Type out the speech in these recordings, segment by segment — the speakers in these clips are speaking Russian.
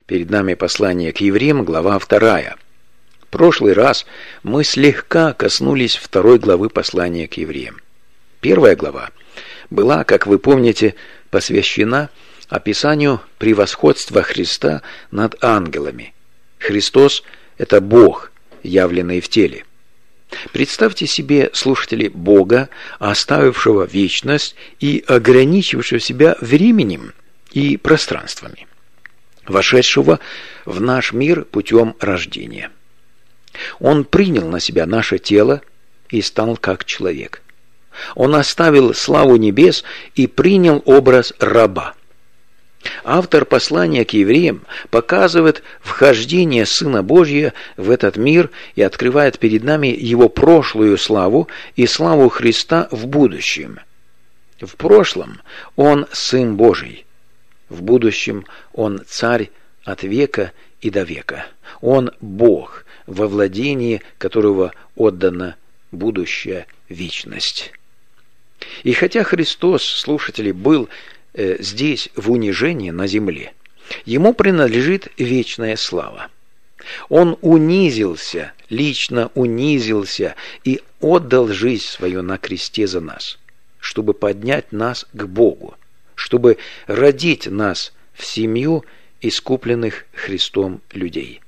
Перед нами послание к евреям, глава 2. В прошлый раз мы слегка коснулись 2 главы послания к евреям. 1 глава была, как вы помните, посвящена описанию превосходства Христа над ангелами. Христос – это Бог, явленный в теле. Представьте себе, слушатели, Бога, оставившего вечность и ограничившего себя временем и пространствами, вошедшего в наш мир путем рождения. Он принял на себя наше тело и стал как человек. Он оставил славу небес и принял образ раба. Автор послания к евреям показывает вхождение Сына Божия в этот мир и открывает перед нами его прошлую славу и славу Христа в будущем. В прошлом Он Сын Божий. В будущем Он Царь от века и до века. Он Бог, во владении которого отдана будущая вечность. И хотя Христос, слушатели, был здесь в унижении на земле, Ему принадлежит вечная слава. Он унизился, лично унизился и отдал жизнь свою на кресте за нас, чтобы поднять нас к Богу, чтобы родить нас в семью искупленных Христом людей.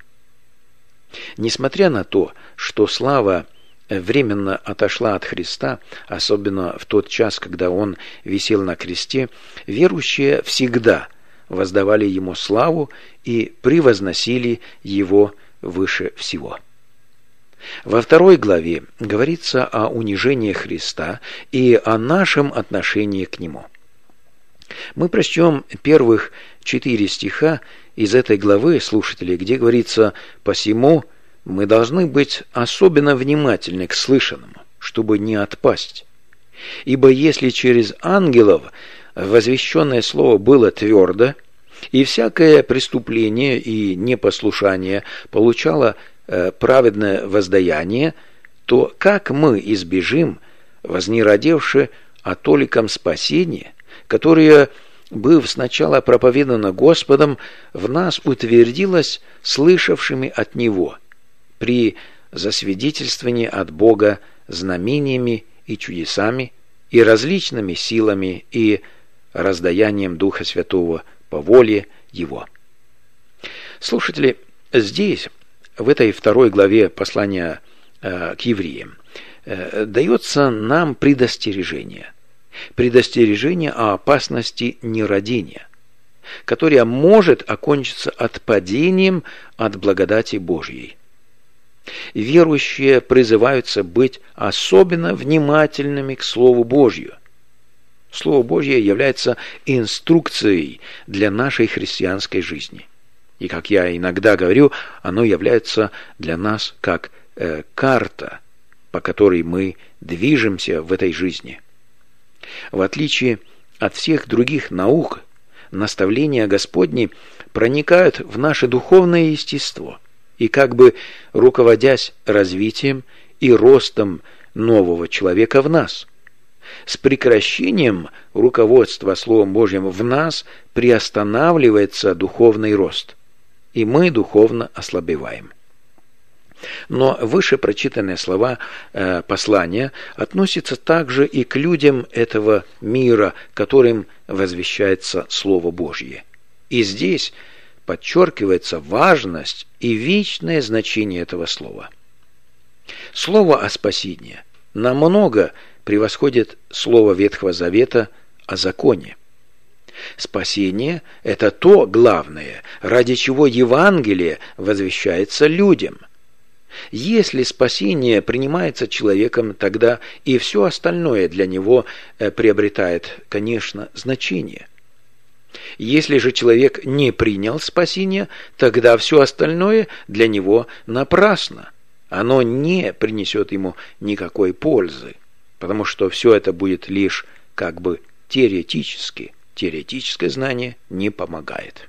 Несмотря на то, что слава временно отошла от Христа, особенно в тот час, когда Он висел на кресте, верующие всегда воздавали Ему славу и превозносили Его выше всего. Во 2 главе говорится о унижении Христа и о нашем отношении к Нему. Мы прочтем первых 4 стиха из этой главы, слушатели, где говорится: «Посему мы должны быть особенно внимательны к слышанному, чтобы не отпасть. Ибо если через ангелов возвещенное слово было твердо, и всякое преступление и непослушание получало праведное воздаяние, то как мы избежим, вознеродевши о толиком спасения, которое, быв сначала проповедано Господом, в нас утвердилось слышавшими от Него, при засвидетельствовании от Бога знамениями и чудесами, и различными силами, и раздаянием Духа Святого по воле Его». Слушатели, здесь, в этой 2 главе послания к евреям, дается нам предостережение о опасности нерадения, которое может окончиться отпадением от благодати Божьей. Верующие призываются быть особенно внимательными к Слову Божью. Слово Божье является инструкцией для нашей христианской жизни. И, как я иногда говорю, оно является для нас как карта, по которой мы движемся в этой жизни. В отличие от всех других наук, наставления Господни проникают в наше духовное естество и, как бы руководясь развитием и ростом нового человека в нас. С прекращением руководства Словом Божьим в нас приостанавливается духовный рост, и мы духовно ослабеваем. Но выше прочитанные слова послания относятся также и к людям этого мира, которым возвещается Слово Божье. И здесь подчеркивается важность и вечное значение этого слова. Слово о спасении намного превосходит слово Ветхого Завета о законе. Спасение – это то главное, ради чего Евангелие возвещается людям. Если спасение принимается человеком, тогда и все остальное для него приобретает, конечно, значение. Если же человек не принял спасение, тогда все остальное для него напрасно. Оно не принесет ему никакой пользы, потому что все это будет лишь как бы теоретически. Теоретическое знание не помогает.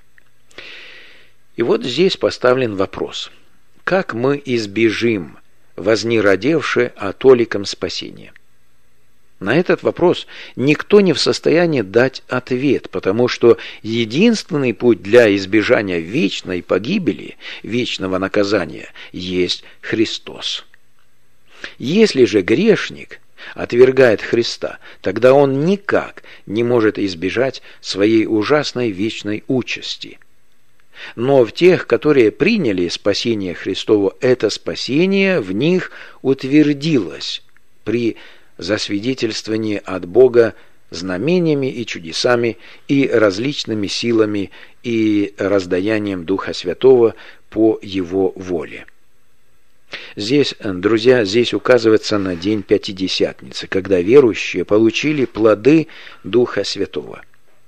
И вот здесь поставлен вопрос: как мы избежим вознеродевши о толиком спасения? На этот вопрос никто не в состоянии дать ответ, потому что единственный путь для избежания вечной погибели, вечного наказания, есть Христос. Если же грешник отвергает Христа, тогда он никак не может избежать своей ужасной вечной участи. Но в тех, которые приняли спасение Христово, это спасение в них утвердилось при засвидетельствовании от Бога знамениями и чудесами и различными силами и раздаянием Духа Святого по Его воле. Здесь, друзья, здесь указывается на день Пятидесятницы, когда верующие получили плоды Духа Святого.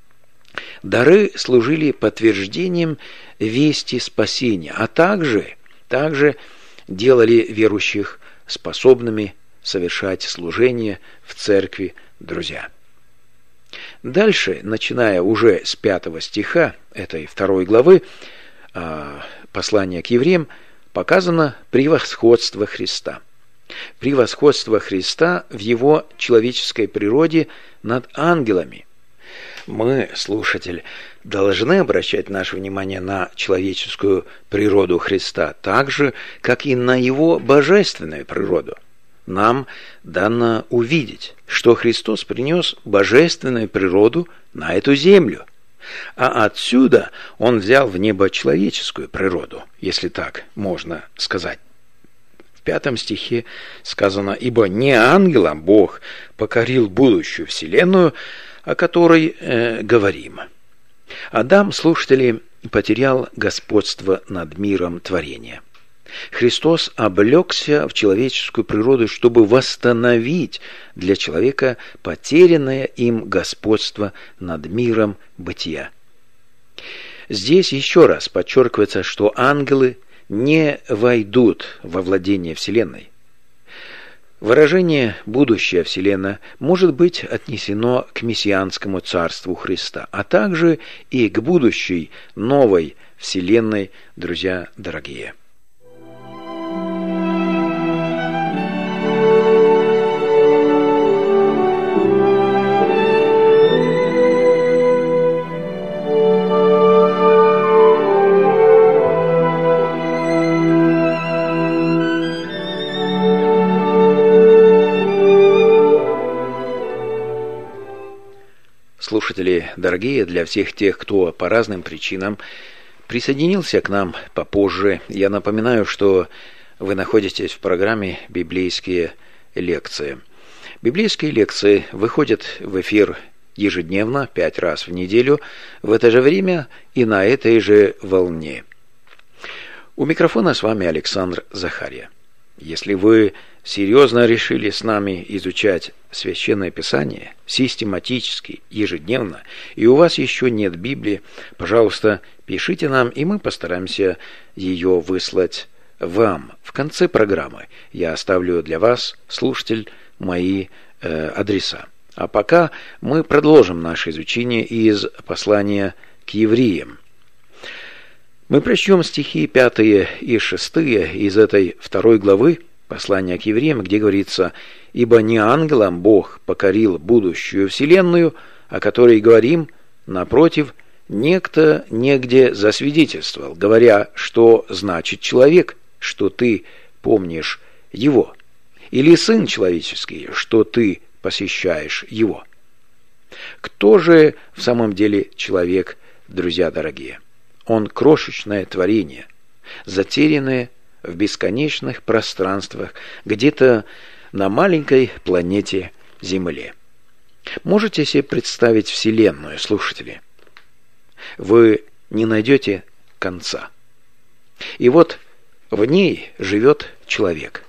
Дары служили подтверждением вести спасения, а также делали верующих способными совершать служение в церкви, друзья. Дальше, начиная уже с 5 стиха этой 2 главы послания к евреям, показано превосходство Христа. Превосходство Христа в Его человеческой природе над ангелами. Мы, слушатель, должны обращать наше внимание на человеческую природу Христа, так же, как и на Его божественную природу. Нам дано увидеть, что Христос принес божественную природу на эту землю, а отсюда Он взял в небо человеческую природу, если так можно сказать. В 5 стихе сказано: «Ибо не ангелам Бог покорил будущую вселенную, о которой говорим». Адам, слушатели, потерял господство над миром творения. Христос облегся в человеческую природу, чтобы восстановить для человека потерянное им господство над миром бытия. Здесь еще раз подчеркивается, что ангелы не войдут во владение Вселенной. Выражение «будущая Вселенная» может быть отнесено к мессианскому царству Христа, а также и к будущей новой Вселенной, друзья дорогие. Слушатели дорогие, для всех тех, кто по разным причинам присоединился к нам попозже, я напоминаю, что вы находитесь в программе «Библейские лекции». Библейские лекции выходят в эфир ежедневно, 5 раз в неделю, в это же время и на этой же волне. У микрофона с вами Александр Захарья. Если вы серьезно решили с нами изучать Священное Писание систематически, ежедневно, и у вас еще нет Библии, пожалуйста, пишите нам, и мы постараемся ее выслать вам. В конце программы я оставлю для вас, слушатель, мои адреса. А пока мы продолжим наше изучение из послания к евреям. Мы прочтем стихи 5 и 6 из этой 2 главы послания к евреям, где говорится: «Ибо не ангелам Бог покорил будущую вселенную, о которой говорим, напротив, некто негде засвидетельствовал, говоря, что значит человек, что ты помнишь его, или сын человеческий, что ты посещаешь его». Кто же в самом деле человек, друзья дорогие? Он крошечное творение, затерянное в бесконечных пространствах, где-то на маленькой планете Земле. Можете себе представить Вселенную, слушатели? Вы не найдете конца. И вот в ней живет человек.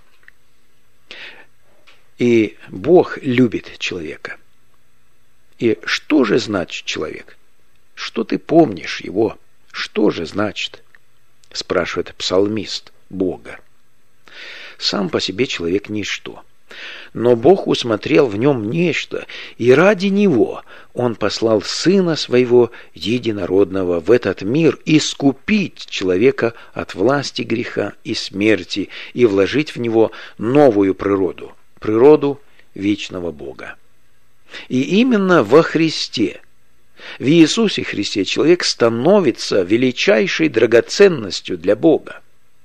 И Бог любит человека. И что же значит человек? Что ты помнишь его? Что же значит? Спрашивает псалмист Бога. Сам по себе человек ничто. Но Бог усмотрел в нем нечто, и ради него Он послал Сына Своего Единородного в этот мир искупить человека от власти греха и смерти и вложить в него новую природу, природу вечного Бога. И именно во Христе, в Иисусе Христе, человек становится величайшей драгоценностью для Бога.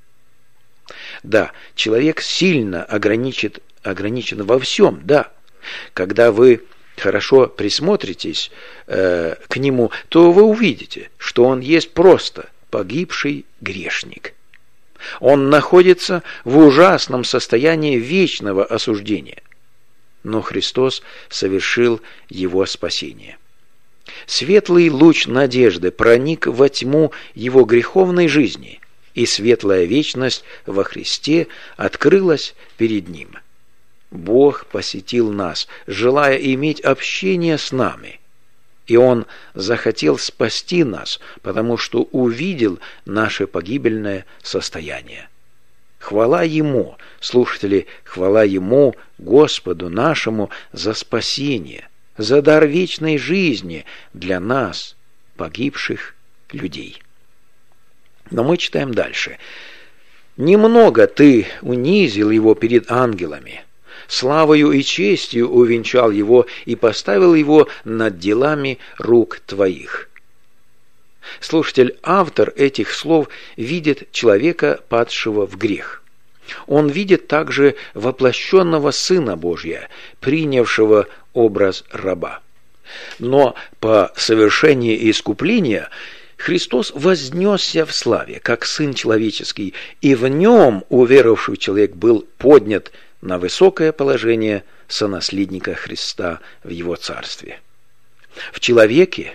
Да, человек сильно ограничен во всем, да. Когда вы хорошо присмотритесь к нему, то вы увидите, что он есть просто погибший грешник. Он находится в ужасном состоянии вечного осуждения. Но Христос совершил его спасение. Светлый луч надежды проник во тьму его греховной жизни, и светлая вечность во Христе открылась перед ним. Бог посетил нас, желая иметь общение с нами. И Он захотел спасти нас, потому что увидел наше погибельное состояние. Хвала Ему, слушатели, хвала Ему, Господу нашему, за спасение, за дар вечной жизни для нас, погибших людей. Но мы читаем дальше. «Немного ты унизил его перед ангелами, славою и честью увенчал его и поставил его над делами рук твоих». Слушатель, автор этих слов видит человека, падшего в грех. Он видит также воплощенного Сына Божия, принявшего образ раба. Но по совершении искупления Христос вознесся в славе, как Сын человеческий, и в Нем уверовавший человек был поднят на высокое положение сонаследника Христа в Его Царстве. В человеке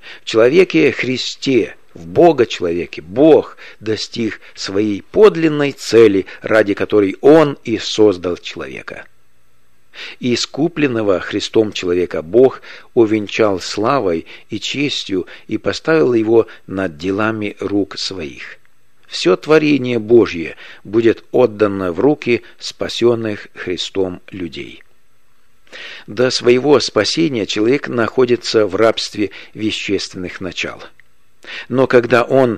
Христе, в Бога-человеке, Бог достиг своей подлинной цели, ради которой Он и создал человека. Искупленного Христом человека Бог увенчал славой и честью и поставил его над делами рук своих. Все творение Божье будет отдано в руки спасенных Христом людей. До своего спасения человек находится в рабстве вещественных начал. Но когда он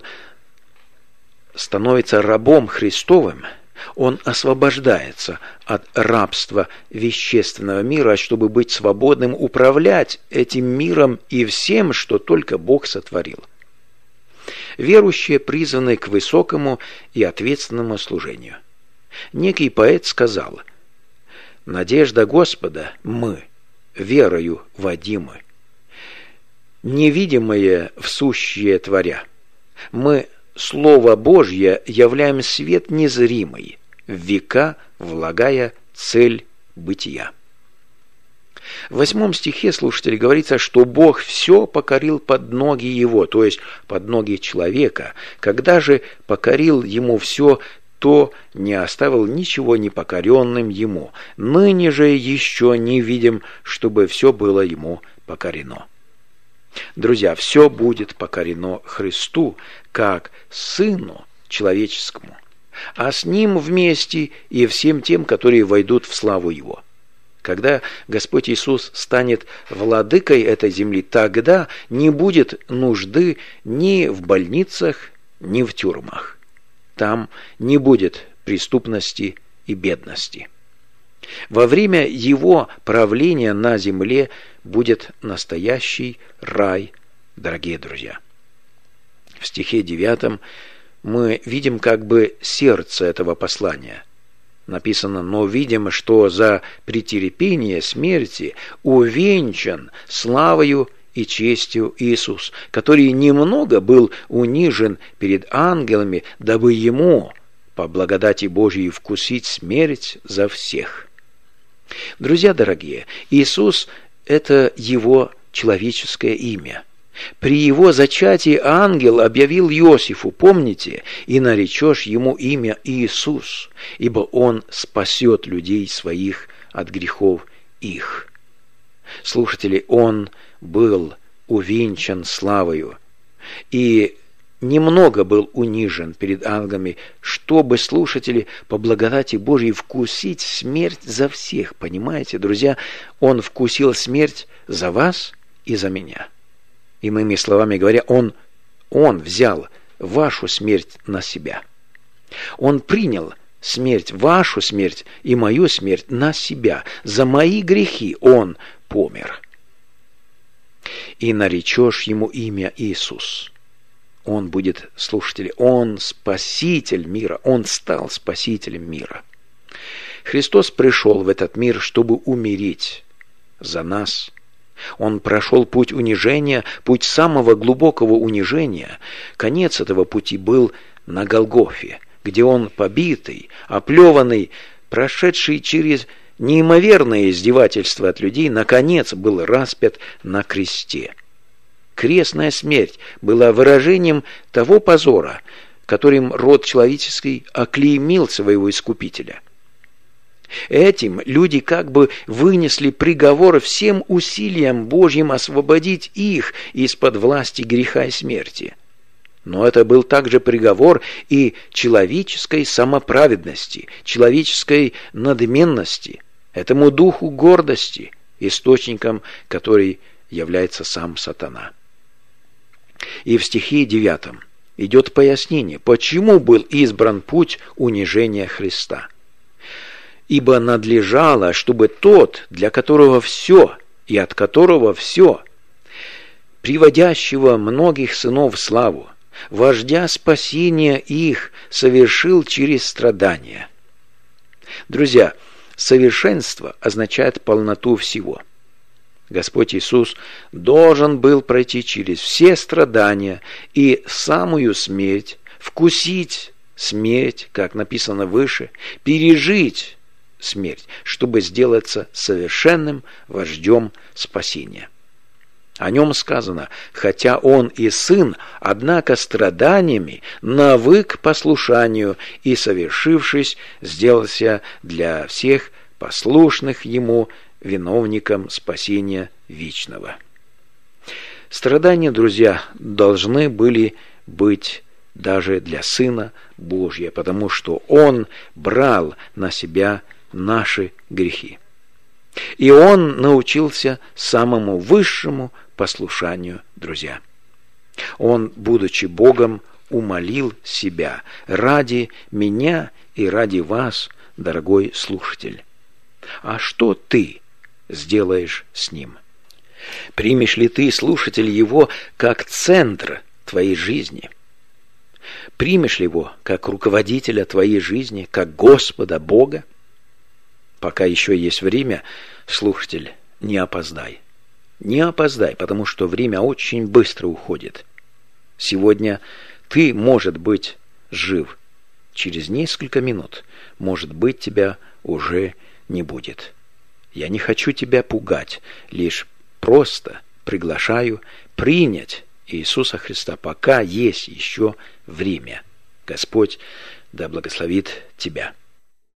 становится рабом Христовым, он освобождается от рабства вещественного мира, чтобы быть свободным управлять этим миром и всем, что только Бог сотворил. Верующие призваны к высокому и ответственному служению. Некий поэт сказал: «Надежда Господа мы, верою водимы, невидимое всущее творя. Мы, Слово Божье, являем свет незримый, в века влагая цель бытия». В 8 стихе, слушатели, говорится, что Бог все покорил под ноги Его, то есть под ноги человека. Когда же покорил Ему все, то не оставил ничего непокоренным Ему. Ныне же еще не видим, чтобы все было Ему покорено. Друзья, все будет покорено Христу, как Сыну человеческому, а с Ним вместе и всем тем, которые войдут в славу Его. Когда Господь Иисус станет владыкой этой земли, тогда не будет нужды ни в больницах, ни в тюрьмах. Там не будет преступности и бедности. Во время Его правления на земле будет настоящий рай, дорогие друзья. В стихе 9 мы видим как бы сердце этого послания. Написано: «Но видим, что за претерпение смерти увенчан славою и честью Иисус, который немного был унижен перед ангелами, дабы Ему, по благодати Божией, вкусить смерть за всех». Друзья дорогие, Иисус – это Его человеческое имя. При Его зачатии ангел объявил Иосифу, помните, «И наречешь ему имя Иисус, ибо он спасет людей своих от грехов их». Слушатели, он был увенчан славою и немного был унижен перед ангелами, чтобы, слушатели, по благодати Божьей вкусить смерть за всех. Понимаете, друзья, он вкусил смерть за вас и за меня. Иными словами говоря, он взял вашу смерть на себя. Он принял смерть, вашу смерть и мою смерть на себя. За мои грехи он помер. и наречешь ему имя Иисус. Он будет, слушатели, Он спаситель мира, Он стал спасителем мира. Христос пришел в этот мир, чтобы умереть за нас. Он прошел путь унижения, путь самого глубокого унижения. Конец этого пути был на Голгофе, где Он побитый, оплеванный, прошедший через неимоверное издевательство от людей, наконец был распят на кресте. Крестная смерть была выражением того позора, которым род человеческий оклеймил своего Искупителя. Этим люди как бы вынесли приговор всем усилиям Божьим освободить их из-под власти греха и смерти. Но это был также приговор и человеческой самоправедности, человеческой надменности, этому духу гордости, источником которой является сам сатана. И в стихе 9 идет пояснение, почему был избран путь унижения Христа. «Ибо надлежало, чтобы тот, для которого все и от которого все, приводящего многих сынов в славу, вождя спасения их, совершил через страдания». Друзья, совершенство означает полноту всего. Господь Иисус должен был пройти через все страдания и самую смерть, вкусить смерть, как написано выше, пережить смерть, чтобы сделаться совершенным вождем спасения. О нем сказано, хотя он и сын, однако страданиями навык послушанию и, совершившись, сделался для всех послушных ему виновником спасения вечного. Страдания, друзья, должны были быть даже для Сына Божия, потому что Он брал на себя наши грехи. И Он научился самому высшему послушанию, друзья. Он, будучи Богом, умолил себя ради меня и ради вас, дорогой слушатель. А что ты сделаешь с Ним? Примешь ли ты, слушатель, Его как центр твоей жизни? Примешь ли Его как руководителя твоей жизни, как Господа Бога? Пока еще есть время, слушатель, не опоздай. Не опоздай, потому что время очень быстро уходит. Сегодня ты, может быть, жив. Через несколько минут, может быть, тебя уже не будет. Я не хочу тебя пугать, лишь просто приглашаю принять Иисуса Христа, пока есть еще время. Господь да благословит тебя.